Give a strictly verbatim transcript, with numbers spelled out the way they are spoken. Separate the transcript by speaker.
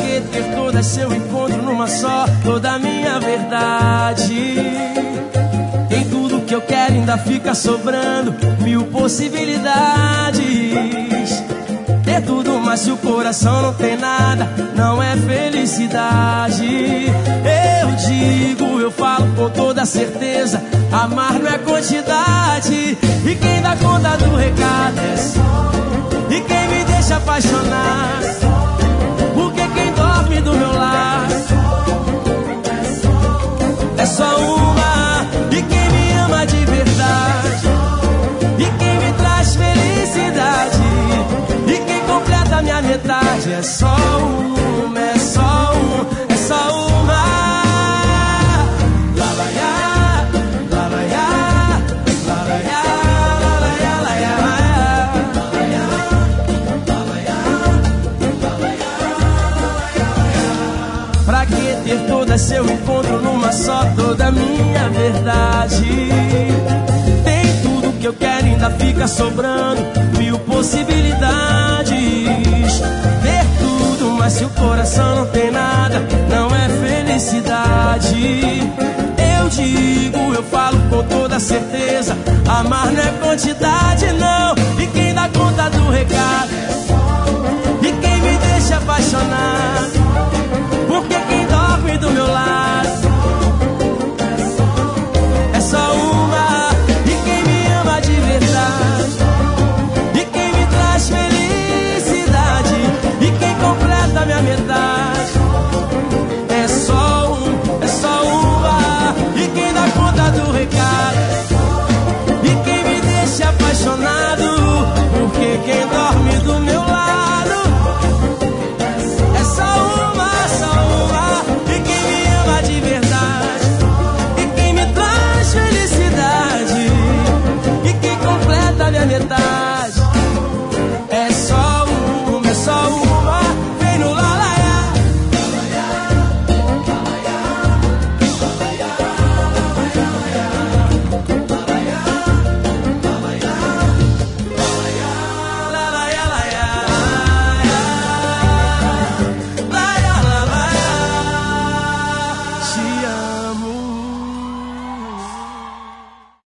Speaker 1: que ter todas seu encontro numa só, toda a minha verdade? Tem tudo que eu quero, ainda fica sobrando mil possibilidades. Ter tudo, mas se o coração não tem nada, não é felicidade. Eu digo, eu falo com toda certeza, amar não é quantidade. E quem dá conta do recado é só, e quem me deixa apaixonar, porque quem dorme do meu lado é só uma. E quem me ama de verdade, e quem me traz felicidade, e quem completa a minha metade é só uma, é só um, é só uma. Lalaiá, lalaiá, lalaiá, lalaiá, lalaiá, lalaiá. Pra que ter toda seu encontro numa só, toda a minha verdade? Tem tudo que eu quero, ainda fica sobrando mil possibilidades. Ter tudo, mas se o coração não tem nada, não é felicidade. Eu digo, eu falo com toda certeza, amar não é quantidade, não. E quem dá conta do recado, e quem me deixa apaixonado,